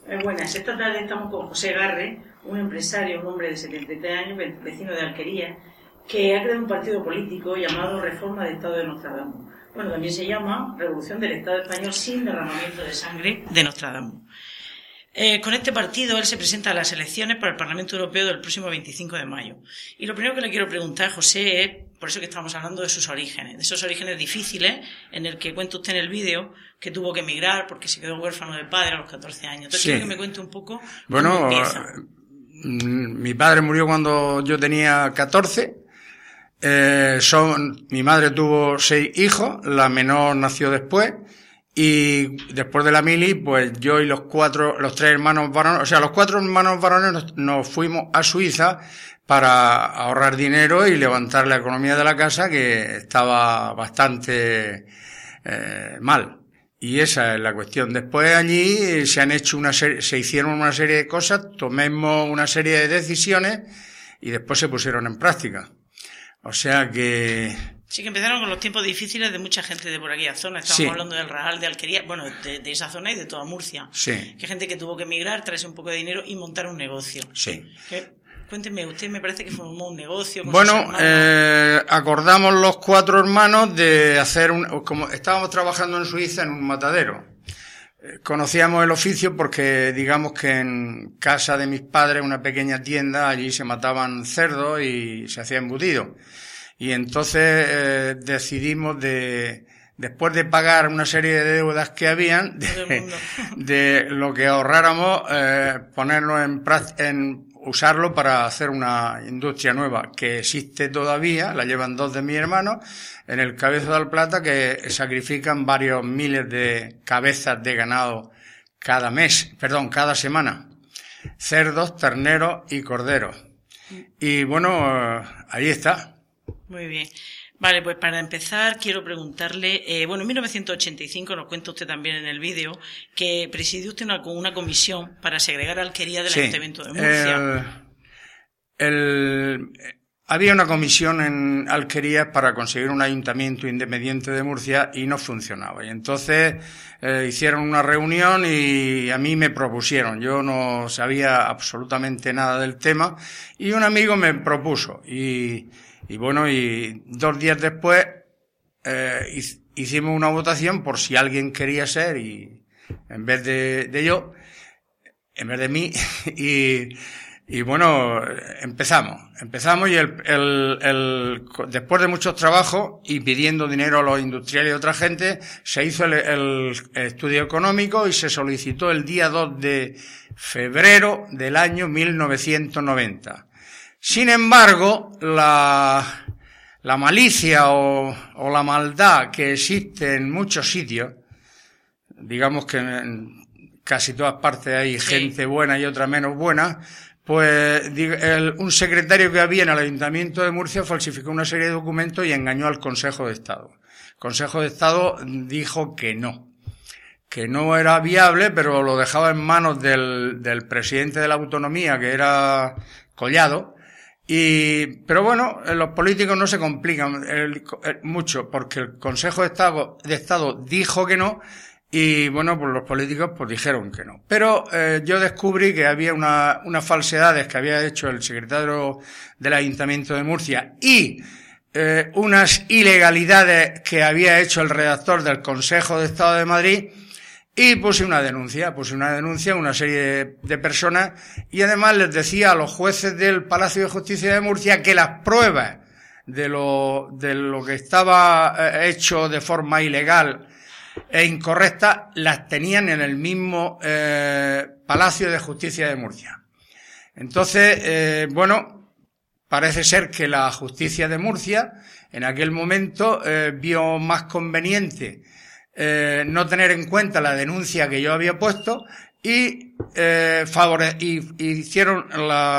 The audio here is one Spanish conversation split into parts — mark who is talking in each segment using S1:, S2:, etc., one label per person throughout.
S1: Buenas, esta tarde estamos con José Garre, un empresario, un hombre de 73 años, vecino de Alquería, que ha creado un partido político llamado Reforma del Estado de Nostradamus. Bueno, también se llama Revolución del Estado Español sin derramamiento de sangre de Nostradamus. Con este partido él se presenta a las elecciones para el Parlamento Europeo del próximo 25 de mayo. Y lo primero que le quiero preguntar, José, es, por eso que estamos hablando de sus orígenes, de esos orígenes difíciles en el que cuenta usted en el vídeo que tuvo que emigrar porque se quedó huérfano de padre a los 14 años. Entonces, quiero que me cuente un poco cómo empieza.
S2: Mi padre murió cuando yo tenía 14. Mi madre tuvo 6 hijos, la menor nació después. Y después de la mili, pues yo y los 3 hermanos varones, o sea, los 4 hermanos varones nos fuimos a Suiza para ahorrar dinero y levantar la economía de la casa, que estaba bastante mal. Y esa es la cuestión. Después allí se hicieron una serie de cosas, tomamos una serie de decisiones y después se pusieron en práctica. O sea que...
S1: Sí, que empezaron con los tiempos difíciles de mucha gente de por aquella zona. Estábamos hablando del Raal, de Alquería, bueno, de esa zona y de toda Murcia.
S2: Sí.
S1: Que gente que tuvo que emigrar, traerse un poco de dinero y montar un negocio.
S2: Sí.
S1: Cuénteme, usted me parece que formó un negocio con
S2: Bueno,
S1: sus hermanos.
S2: Acordamos los 4 hermanos de hacer como estábamos trabajando en Suiza en un matadero. Conocíamos el oficio porque, digamos que en casa de mis padres, una pequeña tienda, allí se mataban cerdos y se hacía embutido. Y entonces decidimos después de pagar una serie de deudas que habían, de lo que ahorráramos, ponerlo en usarlo para hacer una industria nueva que existe todavía, la llevan 2 de mis hermanos, en el Cabezo de Alplata, que sacrifican varios miles de cabezas de ganado cada semana. Cerdos, terneros y corderos. Y bueno, ahí está.
S1: Muy bien. Vale, pues para empezar quiero preguntarle, en 1985, nos cuenta usted también en el vídeo, que presidió usted una comisión para segregar Alquería del Ayuntamiento de Murcia.
S2: Había una comisión en Alquería para conseguir un ayuntamiento independiente de Murcia y no funcionaba. Y entonces hicieron una reunión y a mí me propusieron. Yo no sabía absolutamente nada del tema y un amigo me propuso. Y 2 días después hicimos una votación por si alguien quería ser, y en vez de mí, y bueno, empezamos y después de muchos trabajos y pidiendo dinero a los industriales y otra gente, se hizo el estudio económico y se solicitó el día 2 de febrero del año 1990. Sin embargo, la malicia o la maldad que existe en muchos sitios, digamos que en casi todas partes hay gente buena y otra menos buena, pues un secretario que había en el Ayuntamiento de Murcia falsificó una serie de documentos y engañó al Consejo de Estado. El Consejo de Estado dijo que no era viable, pero lo dejaba en manos del presidente de la autonomía, que era Collado. Pero bueno, los políticos no se complican mucho, porque el Consejo de Estado dijo que no, y bueno, pues los políticos pues dijeron que no. Pero yo descubrí que había unas falsedades que había hecho el secretario del Ayuntamiento de Murcia y unas ilegalidades que había hecho el redactor del Consejo de Estado de Madrid. Y puse una denuncia a una serie de personas, y además les decía a los jueces del Palacio de Justicia de Murcia que las pruebas de lo que estaba hecho de forma ilegal e incorrecta las tenían en el mismo Palacio de Justicia de Murcia. Entonces, parece ser que la Justicia de Murcia en aquel momento vio más conveniente no tener en cuenta la denuncia que yo había puesto y hicieron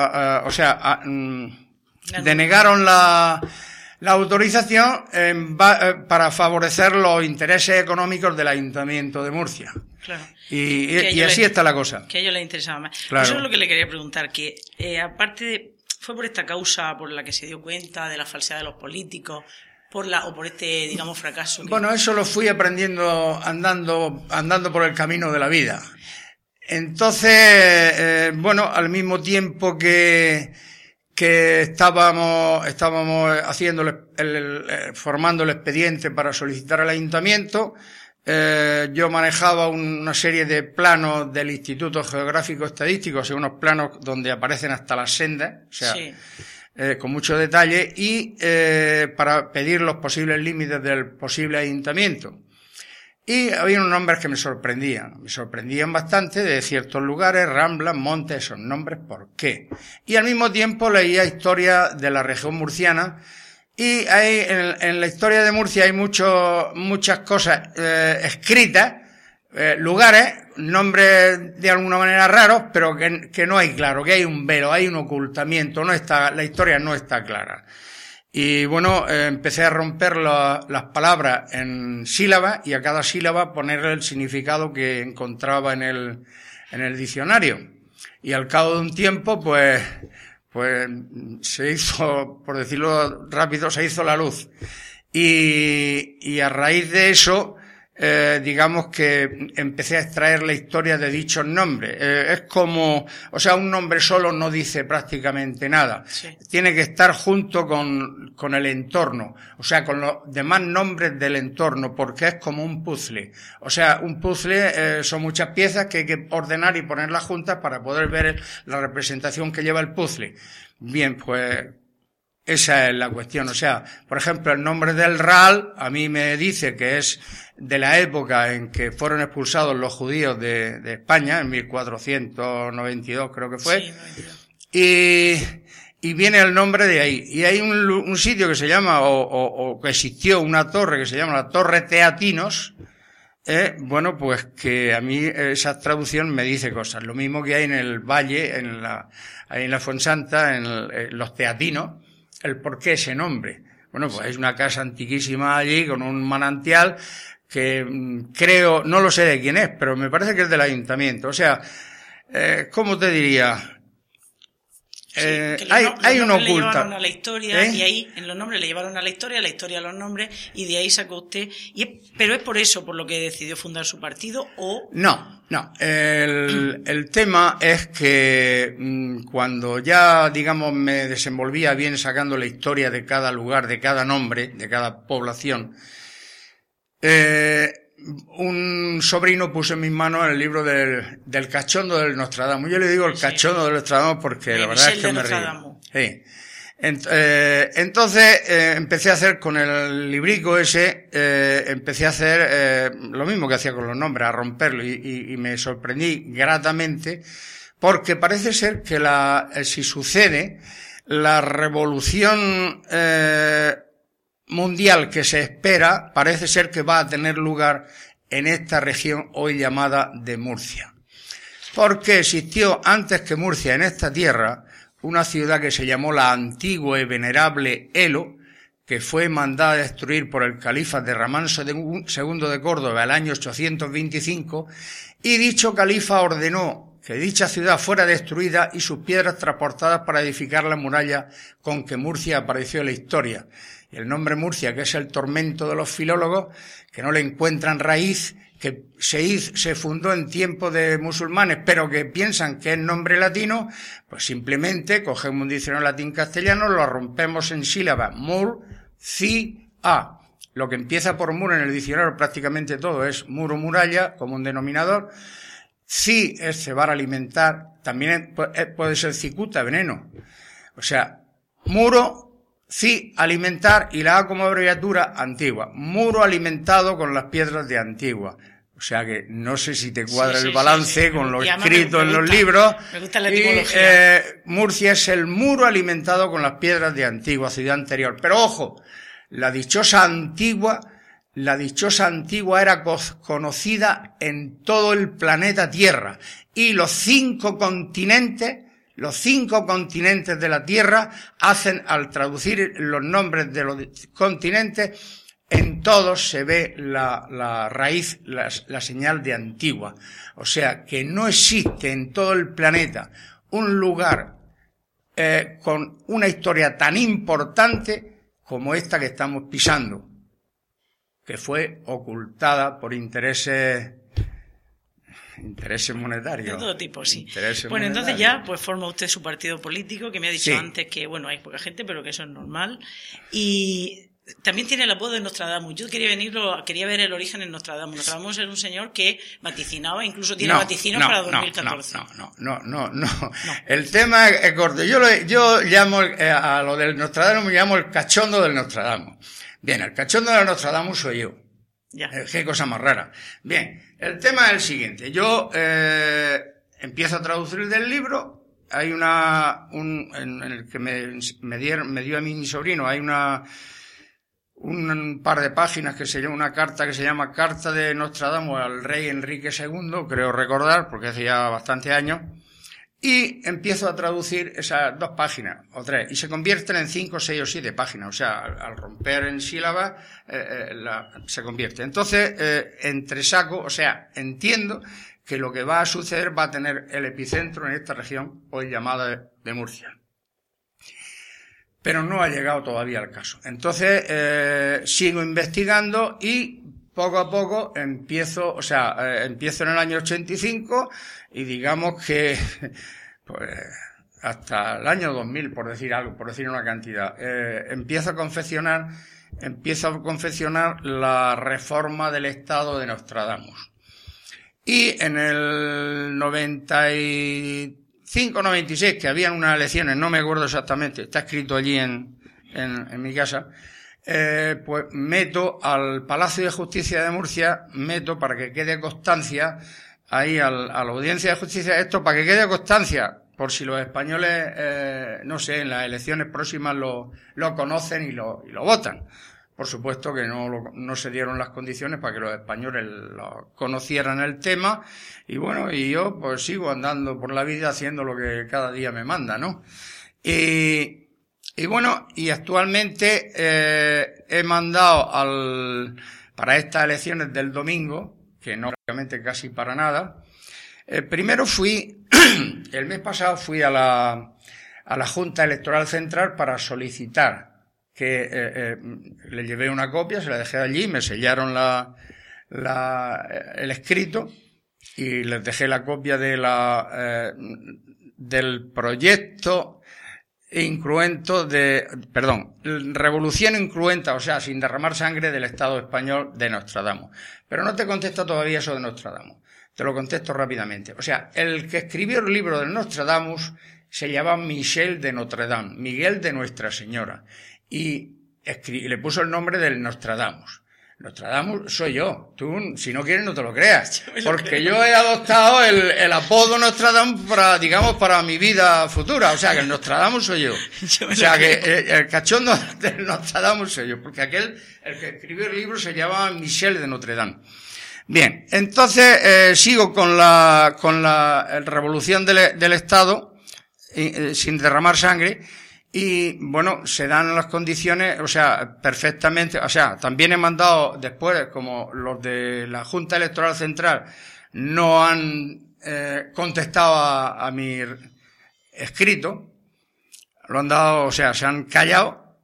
S2: denegaron la autorización para favorecer los intereses económicos del Ayuntamiento de Murcia.
S1: Claro.
S2: Y así está la cosa.
S1: Que a ellos les interesaba más.
S2: Claro.
S1: Eso es lo que le quería preguntar, que fue por esta causa por la que se dio cuenta de la falsedad de los políticos, por este, digamos, fracaso.
S2: Bueno, eso lo fui aprendiendo andando por el camino de la vida. Entonces, bueno, al mismo tiempo que estábamos haciendo formando el expediente para solicitar al ayuntamiento, yo manejaba una serie de planos del Instituto Geográfico Estadístico, o sea, unos planos donde aparecen hasta las sendas, o sea, sí. Con mucho detalle, y para pedir los posibles límites del posible ayuntamiento. Y había unos nombres que me sorprendían bastante, de ciertos lugares, ramblas, montes, esos nombres, ¿por qué? Y al mismo tiempo leía historia de la región murciana, y hay, en la historia de Murcia hay muchas cosas escritas, lugares, nombres de alguna manera raros, pero que no hay claro, que hay un velo, hay un ocultamiento, la historia no está clara. Y bueno, empecé a romper las palabras en sílabas y a cada sílaba ponerle el significado que encontraba en el diccionario. Y al cabo de un tiempo, pues se hizo, por decirlo rápido, se hizo la luz. Y a raíz de eso, digamos que empecé a extraer la historia de dichos nombres. Es como, o sea, un nombre solo no dice prácticamente nada. Sí. Tiene que estar junto con el entorno, o sea, con los demás nombres del entorno, porque es como un puzzle. O sea, un puzzle son muchas piezas que hay que ordenar y ponerlas juntas para poder ver la representación que lleva el puzzle. Bien, pues esa es la cuestión. O sea, por ejemplo, el nombre del Raal a mí me dice que es de la época en que fueron expulsados los judíos de España, en 1492 creo que fue. Sí, y viene el nombre de ahí. Y hay un sitio que se llama, o que existió una torre que se llama la Torre Teatinos. Bueno, pues que a mí esa traducción me dice cosas. Lo mismo que hay en el valle, ahí en la Fuensanta, en los Teatinos. El por qué ese nombre. Bueno, pues es una casa antiquísima allí con un manantial que creo, no lo sé de quién es, pero me parece que es del ayuntamiento. O sea, ¿cómo te diría? Hay una oculta. Le llevaron
S1: a la historia, y ahí en los nombres le llevaron a la historia a los nombres, y de ahí sacó usted. Pero es por eso por lo que decidió fundar su partido, ¿o?
S2: No. El tema es que cuando ya, digamos, me desenvolvía bien sacando la historia de cada lugar, de cada nombre, de cada población, un sobrino puso en mis manos el libro del cachondo del Nostradamus. Yo le digo el cachondo del Nostradamus porque la verdad es que me río. Sí. Entonces, empecé a hacer con el librico ese, empecé a hacer lo mismo que hacía con los nombres, a romperlo, y me sorprendí gratamente porque parece ser que si sucede la revolución mundial que se espera, parece ser que va a tener lugar en esta región hoy llamada de Murcia. Porque existió antes que Murcia en esta tierra una ciudad que se llamó la antigua y venerable Elo, que fue mandada a destruir por el califa de Ramán II de Córdoba el año 825, y dicho califa ordenó que dicha ciudad fuera destruida y sus piedras transportadas para edificar la muralla con que Murcia apareció en la historia. Y el nombre Murcia, que es el tormento de los filólogos, que no le encuentran raíz, que se fundó en tiempos de musulmanes, pero que piensan que es nombre latino, pues simplemente cogemos un diccionario latín-castellano, lo rompemos en sílabas, Mur-ci-a. Lo que empieza por mur en el diccionario prácticamente todo es muro, muralla, como un denominador. Ci es cebar, alimentar, también puede ser cicuta, veneno. O sea, muro, ci, alimentar, y la A como abreviatura, Antigua. Muro alimentado con las piedras de Antigua. O sea que no sé si te cuadra el balance con lo escrito en los libros.
S1: Me gusta la etimología.
S2: Murcia es el muro alimentado con las piedras de Antigua, ciudad anterior. Pero ojo, la dichosa Antigua era conocida en todo el planeta Tierra. Y los cinco continentes de la Tierra hacen, al traducir los nombres de los continentes, en todos se ve la raíz, la señal de Antigua. O sea, que no existe en todo el planeta un lugar con una historia tan importante como esta que estamos pisando, que fue ocultada por intereses Intereses monetarios.
S1: De todo tipo, sí.
S2: Intereses
S1: bueno,
S2: monetarios.
S1: entonces ya pues forma usted su partido político, que me ha dicho
S2: Sí.
S1: antes que, bueno, hay poca gente, pero que eso es normal. Y también tiene el apodo de Nostradamus. Yo quería ver el origen en Nostradamus. Nostradamus era un señor que vaticinaba, incluso tiene vaticinos para 2014.
S2: No. El tema es corto. Yo llamo a lo del Nostradamus, me llamo el cachondo del Nostradamus. Bien, el cachondo del Nostradamus soy yo.
S1: Ya.
S2: Qué cosa más rara. Bien, el tema es el siguiente. Yo empiezo a traducir del libro. Hay en el que me dio a mí mi sobrino, hay un par de páginas que se llama, una carta que se llama Carta de Nostradamus al rey Enrique II, creo recordar, porque hace ya bastantes años, y empiezo a traducir esas 2 páginas, o 3, y se convierten en 5, 6 o 7 páginas, o sea, al romper en sílabas, se convierte. Entonces, entresaco, o sea, entiendo que lo que va a suceder va a tener el epicentro en esta región, hoy llamada de Murcia. Pero no ha llegado todavía al caso. Entonces, sigo investigando y poco a poco empiezo en el año 85 y digamos que, pues, hasta el año 2000, por decir algo, por decir una cantidad, empiezo a confeccionar la reforma del Estado de Nostradamus. Y en el 95-96, que habían unas elecciones, no me acuerdo exactamente, está escrito allí en mi casa, pues meto al Palacio de Justicia de Murcia, para que quede constancia, ahí a la Audiencia de Justicia, esto para que quede constancia, por si los españoles, no sé, en las elecciones próximas lo conocen y lo votan. Por supuesto que no se dieron las condiciones para que los españoles conocieran el tema, y bueno, y yo pues sigo andando por la vida haciendo lo que cada día me manda, ¿no? Y bueno, y actualmente he mandado para estas elecciones del domingo, que no obviamente casi para nada, primero el mes pasado fui a la Junta Electoral Central para solicitar que le llevé una copia, se la dejé allí, me sellaron el escrito y les dejé la copia del proyecto revolución incruenta, o sea, sin derramar sangre, del Estado español de Nostradamus. Pero no te contesto todavía eso de Nostradamus, te lo contesto rápidamente. O sea, el que escribió el libro de Nostradamus se llama Michel de Notre Dame, Miguel de Nuestra Señora. Y le puso el nombre del Nostradamus. Nostradamus soy yo. Tú, si no quieres, no te lo creas. Porque yo he adoptado el apodo Nostradamus para mi vida futura. O sea, que el Nostradamus soy yo. O sea, que el cachondo del Nostradamus soy yo. Porque el que escribió el libro se llama Michel de Notre Dame. Bien, entonces sigo con la revolución del Estado, sin derramar sangre. Y bueno, se dan las condiciones, o sea, perfectamente, o sea, también he mandado después, como los de la Junta Electoral Central no han contestado a mi escrito, lo han dado, o sea, se han callado.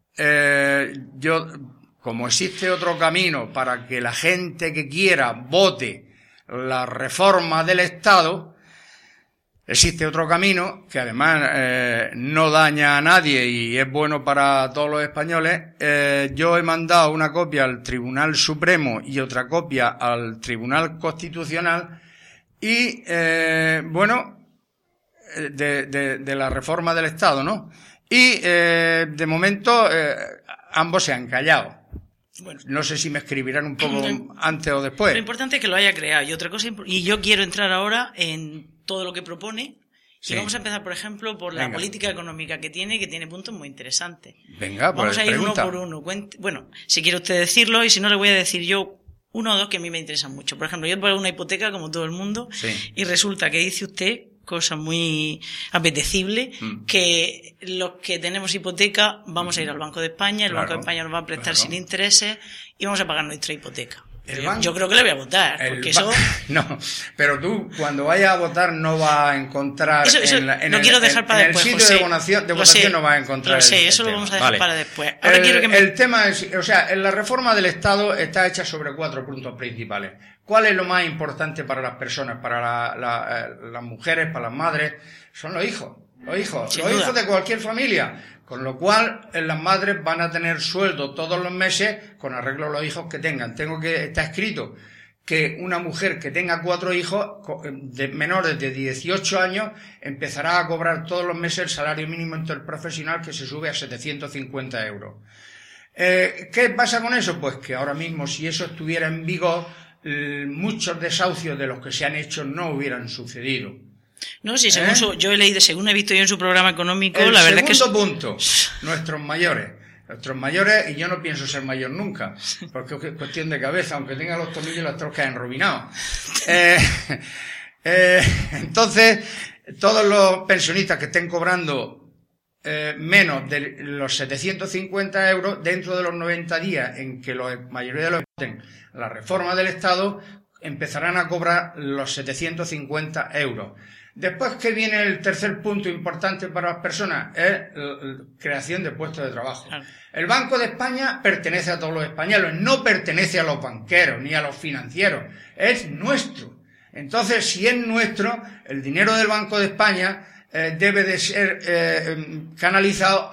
S2: Como existe otro camino para que la gente que quiera vote la reforma del Estado, existe otro camino que además no daña a nadie y es bueno para todos los españoles. Yo he mandado una copia al Tribunal Supremo y otra copia al Tribunal Constitucional y bueno, de la reforma del Estado, ¿no? Y de momento ambos se han callado. Bueno, no sé si me escribirán un poco antes o después.
S1: Lo importante es que lo haya creado. Y otra cosa, y yo quiero entrar ahora en todo lo que propone. Sí. Y vamos a empezar, por ejemplo, por la política económica que tiene puntos muy interesantes.
S2: Venga, pues
S1: vamos a ir uno por uno. Bueno, si quiere usted decirlo, y si no, le voy a decir yo uno o dos que a mí me interesan mucho. Por ejemplo, yo pago una hipoteca como todo el mundo, y resulta que dice usted, cosa muy apetecible, que los que tenemos hipoteca vamos a ir al Banco de España, el Banco de España nos va a prestar sin intereses y vamos a pagar nuestra hipoteca. Yo creo que le voy a votar, porque eso...
S2: No, pero tú cuando vayas a votar no vas a encontrar...
S1: no quiero dejar para después,
S2: el sitio de votación no vas a encontrar...
S1: Lo sé, eso lo vamos a dejar para después. Ahora quiero que
S2: el tema es... O sea, la reforma del Estado está hecha sobre 4 puntos principales. ¿Cuál es lo más importante para las personas, para las mujeres, para las madres? Son los hijos. Los hijos de cualquier familia. Con lo cual, las madres van a tener sueldo todos los meses con arreglo a los hijos que tengan. Está escrito que una mujer que tenga 4 hijos menores de 18 años empezará a cobrar todos los meses el salario mínimo interprofesional, que se sube a 750 euros. ¿Qué pasa con eso? Pues que ahora mismo, si eso estuviera en vigor, muchos desahucios de los que se han hecho no hubieran sucedido.
S1: No, sí, yo he leído, según he visto yo en su programa económico, la verdad es que...
S2: El segundo punto, nuestros mayores, y yo no pienso ser mayor nunca, porque es cuestión de cabeza, aunque tenga los tornillos y las troscas enrobinados. Entonces, todos los pensionistas que estén cobrando menos de los 750 euros, dentro de los 90 días en que la mayoría de los voten la reforma del Estado, empezarán a cobrar los 750 euros. Después, que viene el tercer punto importante para las personas, es la creación de puestos de trabajo. Claro. El Banco de España pertenece a todos los españoles, no pertenece a los banqueros ni a los financieros, es nuestro. Entonces, si es nuestro, el dinero del Banco de España debe de ser canalizado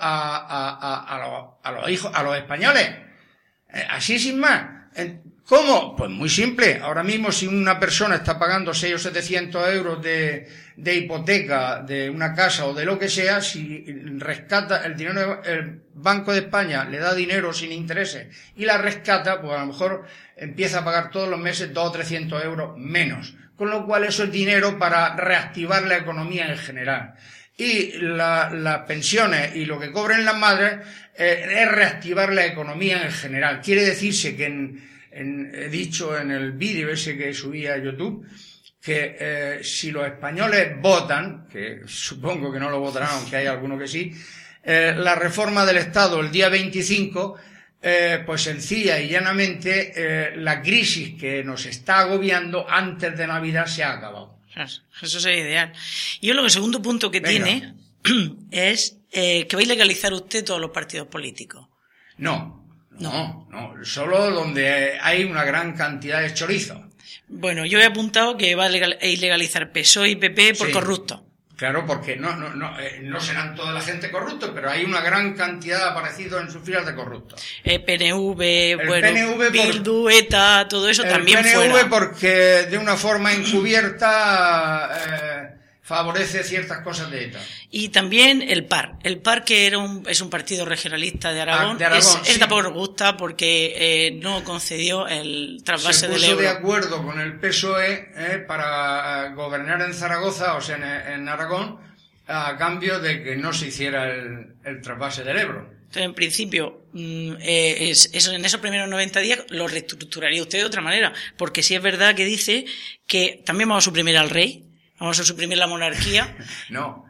S2: a los españoles. Así sin más. ¿Cómo? Pues muy simple. Ahora mismo, si una persona está pagando 600 o 700 euros de hipoteca de una casa o de lo que sea, si rescata el dinero, el Banco de España le da dinero sin intereses y la rescata, pues a lo mejor empieza a pagar todos los meses 200 o 300 euros menos. Con lo cual eso es dinero para reactivar la economía en general. Y las pensiones y lo que cobren las madres es reactivar la economía en general. Quiere decirse que he dicho en el vídeo ese que subí a YouTube, que si los españoles votan, que supongo que no lo votarán, aunque hay algunos que sí, la reforma del Estado el día 25, pues sencilla y llanamente, la crisis que nos está agobiando antes de Navidad se ha acabado.
S1: Eso sería ideal. Y yo el segundo punto que tiene es que va a ilegalizar usted todos los partidos políticos.
S2: No, solo donde hay una gran cantidad de chorizos.
S1: Bueno, yo he apuntado que va a ilegalizar PSOE y PP por corruptos.
S2: Claro, porque no serán toda la gente corruptos, pero hay una gran cantidad de aparecidos en sus filas de corruptos.
S1: PNV, Bildu, ETA, todo eso también fuera.
S2: El PNV porque de una forma encubierta favorece ciertas cosas de ETA.
S1: Y también el PAR. El PAR, que es un partido regionalista de Aragón,
S2: sí.
S1: Tampoco nos gusta porque no concedió el trasvase del euro.
S2: Se puso de acuerdo con el PSOE para gobernar en Zaragoza, o sea, en Aragón, a cambio de que no se hiciera el trasvase del Ebro.
S1: Entonces, en principio, en esos primeros 90 días lo reestructuraría usted de otra manera, porque sí es verdad que dice que también vamos a suprimir al rey. ¿Vamos a suprimir la monarquía?
S2: No.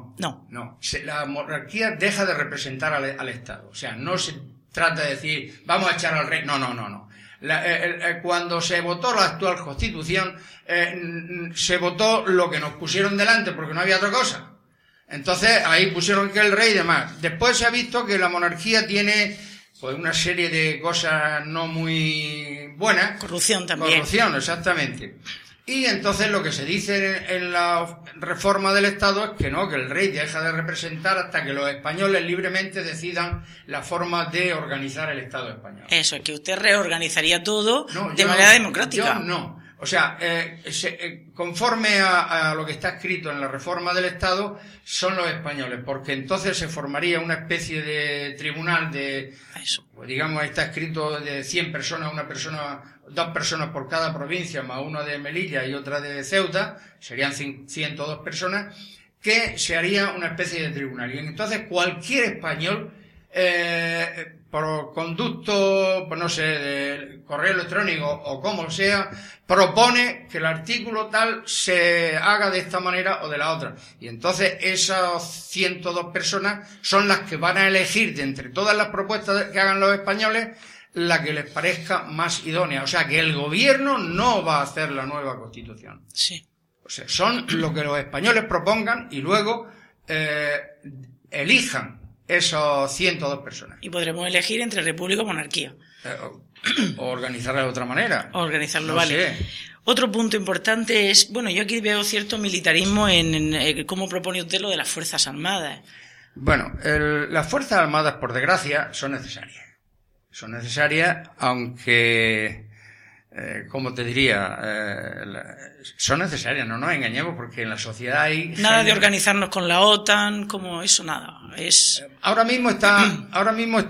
S2: La monarquía deja de representar al Estado. O sea, no se trata de decir, vamos a echar al rey. No. Cuando se votó la actual Constitución, se votó lo que nos pusieron delante, porque no había otra cosa. Entonces, ahí pusieron que el rey y demás. Después se ha visto que la monarquía tiene pues una serie de cosas no muy buenas.
S1: Corrupción también.
S2: Corrupción, exactamente. Y entonces lo que se dice en la reforma del Estado es que el rey deja de representar hasta que los españoles libremente decidan la forma de organizar el Estado español.
S1: Eso, es que usted reorganizaría todo de manera democrática.
S2: Yo no. O sea, conforme a lo que está escrito en la reforma del Estado, son los españoles, porque entonces se formaría una especie de tribunal pues digamos, está escrito de 100 personas, 2 personas por cada provincia, más una de Melilla y otra de Ceuta, serían 102 personas, que se haría una especie de tribunal. Y entonces cualquier español, por conducto, pues no sé, de correo electrónico o como sea, propone que el artículo tal se haga de esta manera o de la otra. Y entonces esas 102 personas son las que van a elegir de entre todas las propuestas que hagan los españoles la que les parezca más idónea. O sea, que el gobierno no va a hacer la nueva Constitución.
S3: Sí.
S2: O sea, son lo que los españoles propongan y luego elijan esos 102 personas.
S3: Y podremos elegir entre república o monarquía.
S2: O organizarla de otra manera.
S3: O organizarlo,
S2: No
S3: vale.
S2: sé.
S3: Otro punto importante es, bueno, yo aquí veo cierto militarismo en cómo propone usted lo de las Fuerzas Armadas.
S2: Bueno, las Fuerzas Armadas, por desgracia, son necesarias. Son necesarias, aunque, ¿cómo te diría? Son necesarias, no nos engañemos, porque en la sociedad hay...
S3: Nada de organizarnos con la OTAN, como eso, nada.
S2: Ahora mismo estamos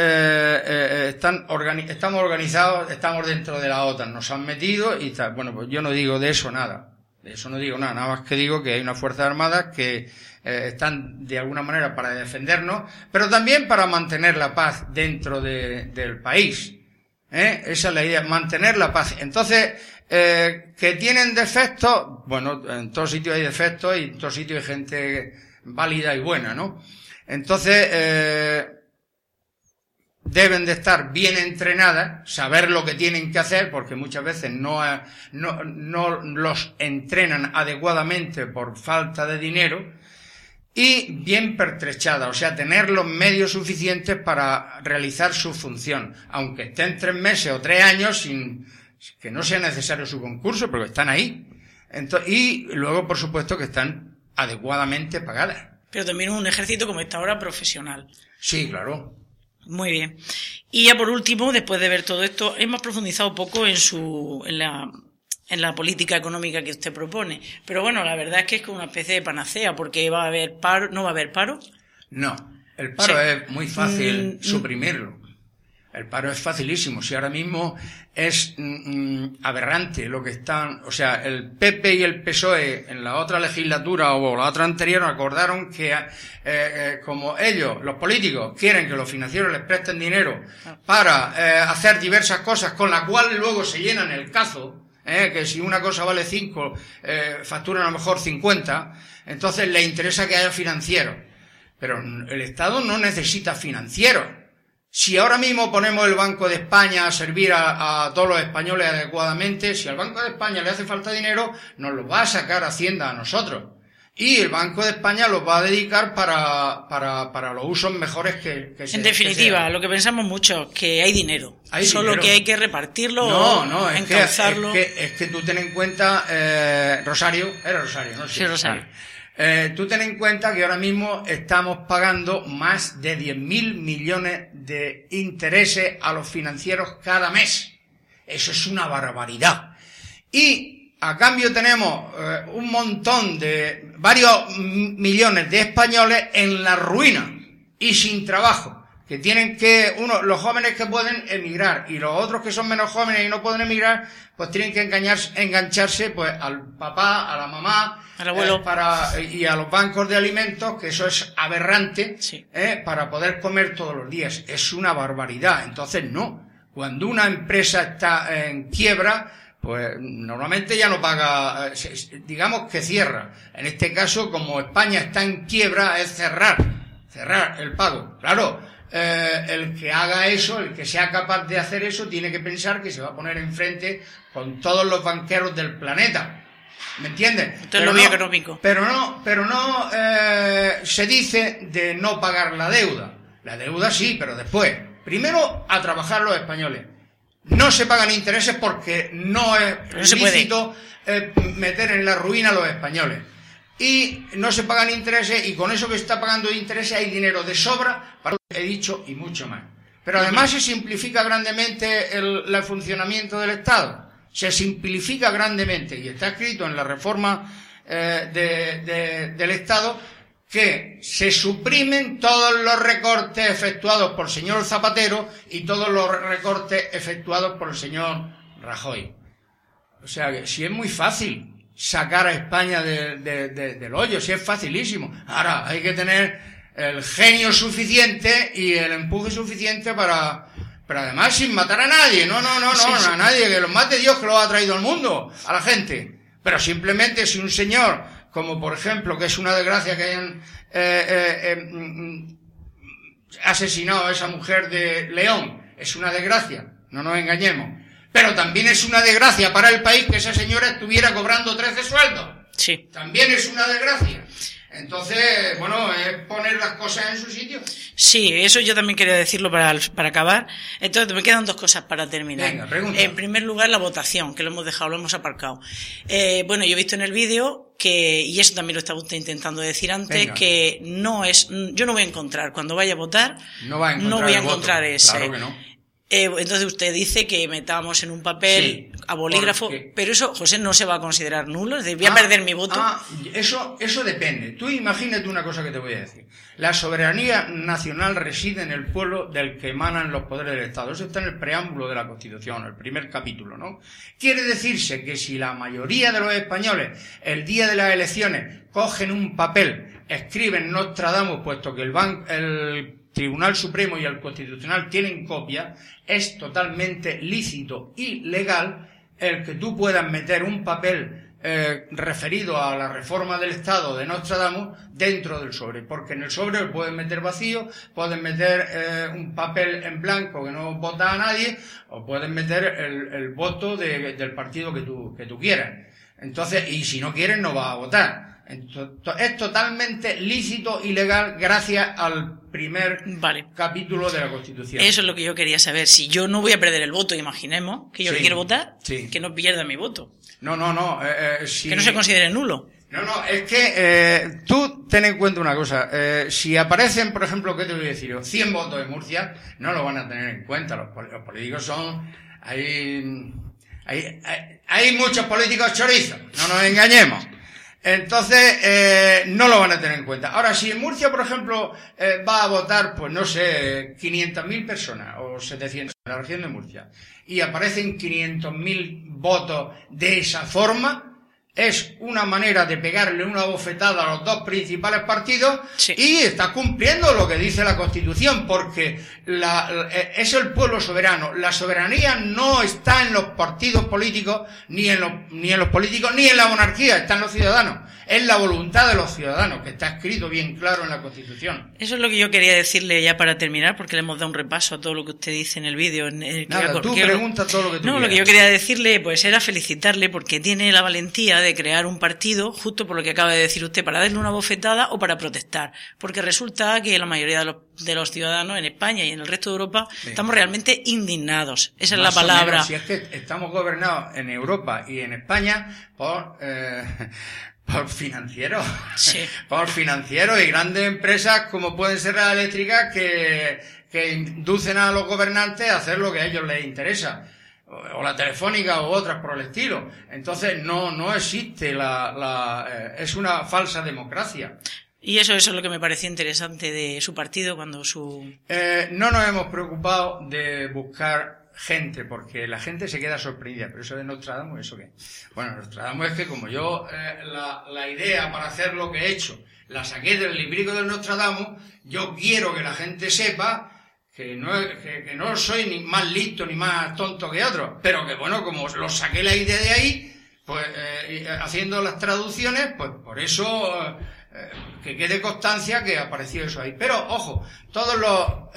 S2: organizados, estamos dentro de la OTAN, nos han metido y tal. Bueno, pues yo no digo de eso nada. De eso no digo nada, nada más que digo que hay unas Fuerzas Armadas que están de alguna manera para defendernos, pero también para mantener la paz dentro del país. Esa es la idea, mantener la paz. Entonces, que tienen defectos, bueno, en todos sitios hay defectos y en todos sitios hay gente válida y buena, ¿no? Entonces, deben de estar bien entrenadas, saber lo que tienen que hacer, porque muchas veces no los entrenan adecuadamente por falta de dinero, y bien pertrechadas, o sea, tener los medios suficientes para realizar su función, aunque estén 3 meses o 3 años sin que no sea necesario su concurso, pero están ahí. Y luego, por supuesto, que están adecuadamente pagadas.
S3: Pero también un ejército como está ahora profesional.
S2: Sí, claro.
S3: Muy bien. Y ya por último, después de ver todo esto, hemos profundizado un poco en la política económica que usted propone. Pero bueno, la verdad es que es como una especie de panacea, porque ¿va a haber paro? ¿No va a haber paro?
S2: No, el paro es muy fácil suprimirlo. El paro es facilísimo. Si ahora mismo es aberrante lo que están... O sea, el PP y el PSOE en la otra legislatura o la otra anterior acordaron que como ellos, los políticos, quieren que los financieros les presten dinero para hacer diversas cosas con las cuales luego se llenan el cazo, que si una cosa vale 5, facturan a lo mejor 50, entonces les interesa que haya financieros. Pero el Estado no necesita financieros. Si ahora mismo ponemos el Banco de España a servir a todos los españoles adecuadamente, si al Banco de España le hace falta dinero, nos lo va a sacar Hacienda a nosotros. Y el Banco de España los va a dedicar para los usos mejores que
S3: En definitiva, lo que pensamos mucho, que hay dinero. Solo
S2: dinero.
S3: que hay que repartirlo o
S2: es
S3: encauzarlo.
S2: Es que tú ten en cuenta, Rosario, era Rosario, ¿no?
S3: Sí, Rosario.
S2: Tú ten en cuenta que ahora mismo estamos pagando más de 10.000 millones de intereses a los financieros cada mes. Eso es una barbaridad. Y a cambio tenemos un montón de varios millones de españoles en la ruina y sin trabajo, que tienen los jóvenes que pueden emigrar y los otros que son menos jóvenes y no pueden emigrar, pues tienen que engancharse pues al papá, a la mamá,
S3: al abuelo,
S2: y a los bancos de alimentos, que eso es aberrante,
S3: sí.
S2: Para poder comer todos los días. Es una barbaridad. Entonces no. Cuando una empresa está en quiebra, pues normalmente ya no paga, digamos que cierra. En este caso, como España está en quiebra, es cerrar el pago. Claro, el que haga eso, el que sea capaz de hacer eso, tiene que pensar que se va a poner enfrente con todos los banqueros del planeta. ¿Me entiendes?
S3: Pero lo económico.
S2: Pero no se dice de no pagar la deuda. La deuda sí, pero después. Primero, a trabajar los españoles. No se pagan intereses porque no es lícito meter en la ruina a los españoles. Y no se pagan intereses, y con eso que se está pagando de intereses hay dinero de sobra, para lo que he dicho, y mucho más. Pero además se simplifica grandemente el funcionamiento del Estado. Se simplifica grandemente, y está escrito en la reforma del Estado, que se suprimen todos los recortes efectuados por el señor Zapatero y todos los recortes efectuados por el señor Rajoy. O sea, que si es muy fácil sacar a España del hoyo, si es facilísimo. Ahora, hay que tener el genio suficiente y el empuje suficiente pero además sin matar a nadie. No, a nadie, que los mate Dios, que lo ha traído al mundo, a la gente. Pero simplemente si un señor, como por ejemplo, que es una desgracia que hayan asesinado a esa mujer de León, es una desgracia, no nos engañemos. Pero también es una desgracia para el país que esa señora estuviera cobrando 13 sueldos.
S3: Sí.
S2: También es una desgracia. Entonces, bueno, es poner las cosas en su sitio.
S3: Sí, eso yo también quería decirlo para acabar. Entonces, me quedan dos cosas para terminar.
S2: Venga, pregunta.
S3: En primer lugar, la votación, que lo hemos aparcado. Bueno, yo he visto en el vídeo que, y eso también lo estaba usted intentando decir antes,
S2: Venga.
S3: que yo no voy a encontrar, cuando vaya a votar,
S2: no voy a encontrar
S3: ese.
S2: Claro que no.
S3: Entonces usted dice que metamos en un papel,
S2: sí,
S3: a bolígrafo,
S2: porque...
S3: pero eso, José, no se va a considerar nulo, es decir, voy a perder mi voto.
S2: Eso depende. Tú imagínate una cosa que te voy a decir. La soberanía nacional reside en el pueblo del que emanan los poderes del Estado. Eso está en el preámbulo de la Constitución, el primer capítulo, ¿no? Quiere decirse que si la mayoría de los españoles, el día de las elecciones, cogen un papel, escriben Nostradamus, puesto que el Tribunal Supremo y el Constitucional tienen copia, es totalmente lícito y legal el que tú puedas meter un papel referido a la reforma del Estado de Nostradamus dentro del sobre, porque en el sobre lo puedes meter vacío, puedes meter un papel en blanco que no vota a nadie, o puedes meter el voto del partido que tú quieras. Entonces, y si no quieres, no vas a votar. Es totalmente lícito y legal gracias al primer capítulo de la Constitución.
S3: Eso es lo que yo quería saber. Si yo no voy a perder el voto, imaginemos que yo le quiero votar, que no pierda mi voto.
S2: No.
S3: Que no se considere nulo.
S2: No, es que tú ten en cuenta una cosa. Si aparecen, por ejemplo, ¿qué te voy a decir yo? 100 votos de Murcia, no lo van a tener en cuenta. Los políticos son... Hay muchos políticos chorizos, no nos engañemos. Entonces, no lo van a tener en cuenta. Ahora, si en Murcia, por ejemplo, va a votar, pues no sé, 500.000 personas o 700 en la región de Murcia, y aparecen 500.000 votos de esa forma, es una manera de pegarle una bofetada a los dos principales partidos y está cumpliendo lo que dice la Constitución, porque es el pueblo soberano. La soberanía no está en los partidos políticos, ni en los políticos, ni en la monarquía, está en los ciudadanos. Es la voluntad de los ciudadanos, que está escrito bien claro en la Constitución.
S3: Eso es lo que yo quería decirle ya para terminar, porque le hemos dado un repaso a todo lo que usted dice en el vídeo.
S2: Tú pregunta todo lo que tú quieras.
S3: Lo que yo quería decirle, pues, era felicitarle porque tiene la valentía de crear un partido, justo por lo que acaba de decir usted, para darle una bofetada o para protestar. Porque resulta que la mayoría de los ciudadanos en España y en el resto de Europa estamos realmente indignados. Esa es la palabra.
S2: Si es que estamos gobernados en Europa y en España por financieros, por financieros y grandes empresas como pueden ser las eléctricas que inducen a los gobernantes a hacer lo que a ellos les interesa, o la Telefónica o otras por el estilo. Entonces no existe es una falsa democracia.
S3: Y eso es lo que me pareció interesante de su partido cuando
S2: no nos hemos preocupado de buscar gente, porque la gente se queda sorprendida. Pero eso de Nostradamus, ¿eso qué? Bueno, Nostradamus es que como yo la idea para hacer lo que he hecho la saqué del librico del Nostradamus, yo quiero que la gente sepa que no soy ni más listo ni más tonto que otros, pero que bueno, como lo saqué la idea de ahí, pues haciendo las traducciones, pues por eso que quede constancia que apareció eso ahí. Pero ojo, todos los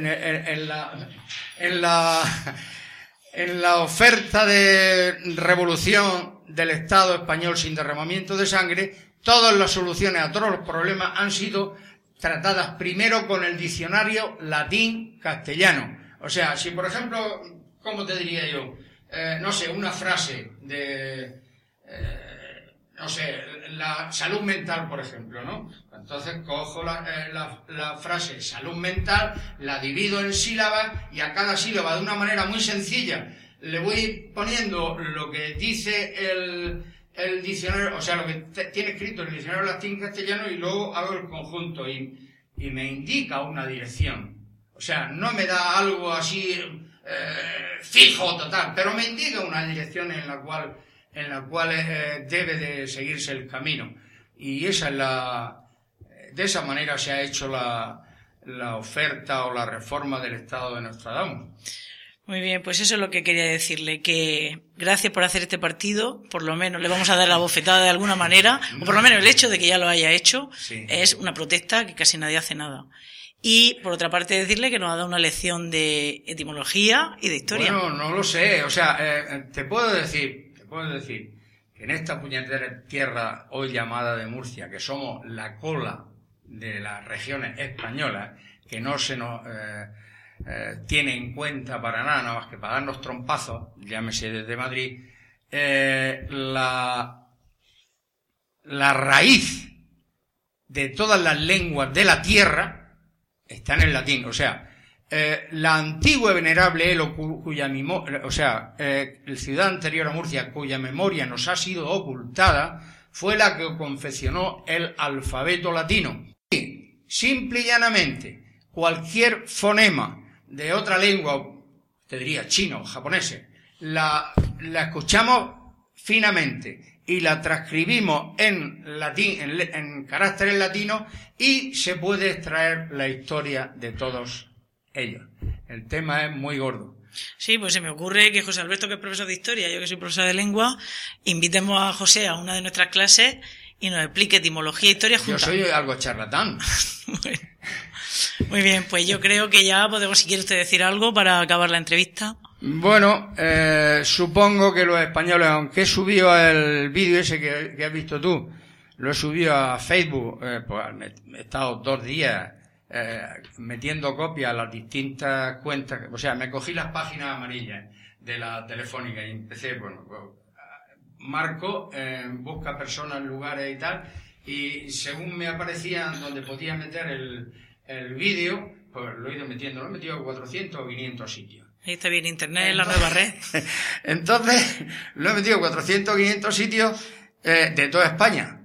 S2: en la oferta de revolución del Estado español sin derramamiento de sangre, todas las soluciones a todos los problemas han sido tratadas primero con el diccionario latín-castellano. O sea, si por ejemplo, ¿cómo te diría yo? No sé, una frase de... no sé, la salud mental, por ejemplo, ¿no? Entonces cojo la frase salud mental, la divido en sílabas y a cada sílaba de una manera muy sencilla le voy poniendo lo que dice el diccionario, o sea, lo que tiene escrito el diccionario latín-castellano, y luego hago el conjunto y me indica una dirección. O sea, no me da algo así fijo total, pero me indica una dirección en la cual debe de seguirse el camino. Y de esa manera se ha hecho la oferta o la reforma del Estado de Nostradamus.
S3: Muy bien, pues eso es lo que quería decirle, que gracias por hacer este partido, por lo menos le vamos a dar la bofetada de alguna manera, o por lo menos el hecho de que ya lo haya hecho es una protesta que casi nadie hace nada. Y, por otra parte, decirle que nos ha dado una lección de etimología y de historia.
S2: Bueno, no lo sé. O sea, te puedo decir que en esta puñetera tierra hoy llamada de Murcia, que somos la cola de las regiones españolas, que no se nos tiene en cuenta para nada más que para darnos trompazos, llámese desde Madrid, la raíz de todas las lenguas de la tierra está en el latín. O sea, la antigua y venerable Elo, el ciudad anterior a Murcia, cuya memoria nos ha sido ocultada, fue la que confeccionó el alfabeto latino. Y, simple y llanamente, cualquier fonema de otra lengua, te diría chino, japonés, la escuchamos finamente y la transcribimos en latín, en caracteres latinos, y se puede extraer la historia de todos ellos. El tema es muy gordo.
S3: Sí, pues se me ocurre que José Alberto, que es profesor de historia, yo que soy profesora de lengua, invitemos a José a una de nuestras clases y nos explique etimología e historia juntas.
S2: Yo soy algo charlatán.
S3: Bueno, muy bien, pues yo creo que ya podemos, si quiere usted decir algo para acabar la entrevista.
S2: Bueno, supongo que los españoles, aunque he subido el vídeo ese que has visto tú, lo he subido a Facebook, pues he estado 2 días metiendo copias a las distintas cuentas. O sea, me cogí las páginas amarillas de la telefónica y empecé, bueno, marco, busca personas, lugares y tal, y según me aparecían donde podía meter el vídeo, pues lo he ido metiendo, lo he metido a 400 o 500 sitios.
S3: Ahí está bien, Internet es la nueva red.
S2: Entonces, lo he metido a 400 o 500 sitios de toda España.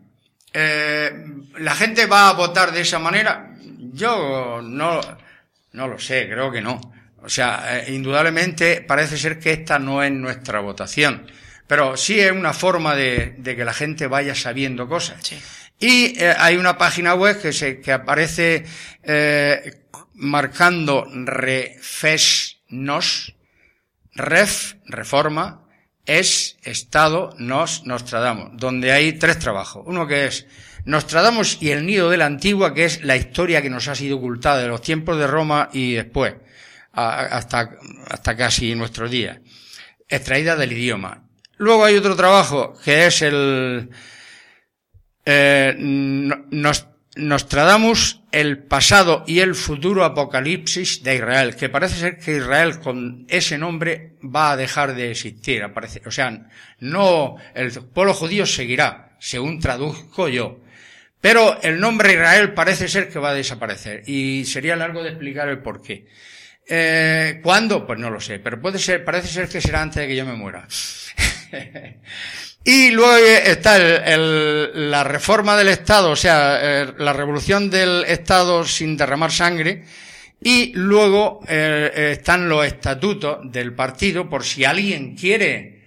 S2: ¿La gente va a votar de esa manera? Yo no lo sé, creo que no. O sea, indudablemente parece ser que esta no es nuestra votación. Pero sí es una forma de que la gente vaya sabiendo cosas.
S3: Sí.
S2: Y hay una página web que aparece marcando refesnos, reforma, es, Estado, Nostradamus, donde hay 3 trabajos. Uno que es Nostradamus y el nido de la antigua, que es la historia que nos ha sido ocultada de los tiempos de Roma y después, hasta casi nuestros días, extraída del idioma. Luego hay otro trabajo que es Nostradamus, el pasado y el futuro apocalipsis de Israel, que parece ser que Israel con ese nombre va a dejar de existir, o sea, no, el pueblo judío seguirá, según traduzco yo, pero el nombre Israel parece ser que va a desaparecer, y sería largo de explicar el porqué. ¿Cuándo? Pues no lo sé, pero parece ser que será antes de que yo me muera. Y luego está la reforma del Estado, o sea, la revolución del Estado sin derramar sangre, y luego están los estatutos del partido, por si alguien quiere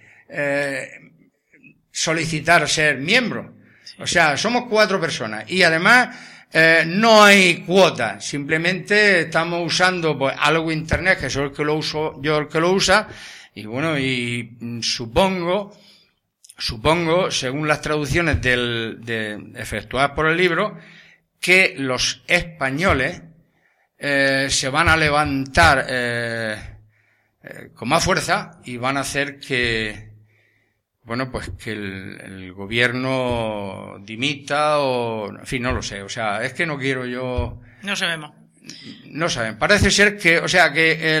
S2: solicitar ser miembro. O sea, somos 4 personas, y además no hay cuotas, simplemente estamos usando pues algo internet, que soy el que lo uso, yo el que lo usa, y bueno, y supongo, según las traducciones efectuadas por el libro, que los españoles se van a levantar con más fuerza y van a hacer que, bueno, pues que el gobierno dimita o, en fin, no lo sé. O sea, es que no quiero yo.
S3: No sabemos.
S2: No saben. Parece ser que, o sea, que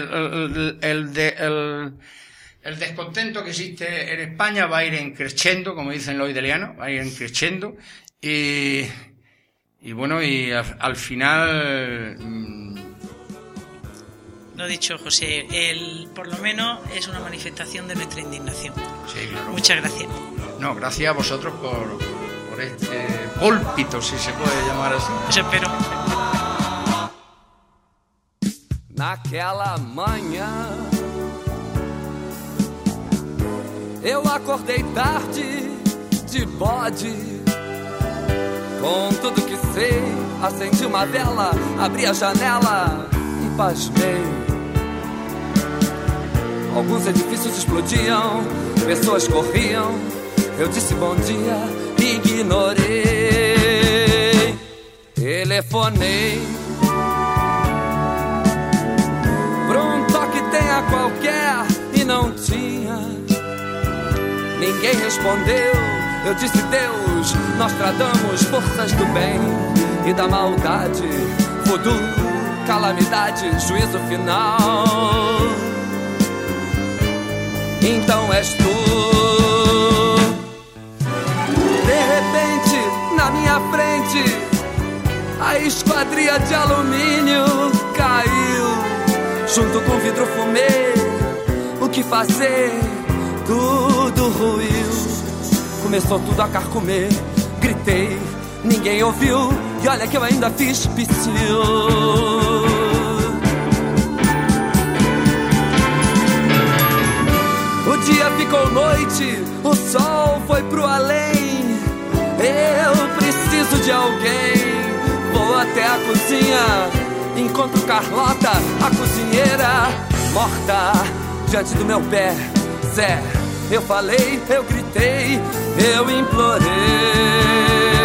S2: el descontento que existe en España va a ir en crescendo, como dicen los italianos, va a ir en crescendo, y bueno, y al final.
S3: Lo ha dicho José, por lo menos es una manifestación de nuestra indignación.
S2: Sí, claro.
S3: Muchas gracias.
S2: No, gracias a vosotros por este púlpito, si se puede llamar así.
S3: Eso espero.
S4: Naquela manhã eu acordei tarde de bode. Com tudo que sei, acendi uma vela, abri a janela e pasmei. Alguns edifícios explodiam, pessoas corriam. Eu disse bom dia, ignorei. Telefonei qualquer e não tinha. Ninguém respondeu. Eu disse: Deus, nós tradamos forças do bem e da maldade, voodoo, calamidade, juízo final. Então és tu. De repente, na minha frente, a esquadria de alumínio caiu, junto com vidro fumê. O que fazer? Tudo ruiu. Começou tudo a carcomer. Gritei, ninguém ouviu. E olha que eu ainda fiz psiu. O dia ficou noite, o sol foi pro além. Eu preciso de alguém. Vou até a cozinha, encontro Carlota, a cozinheira, morta diante do meu pé. Zé, eu falei, eu gritei, eu implorei.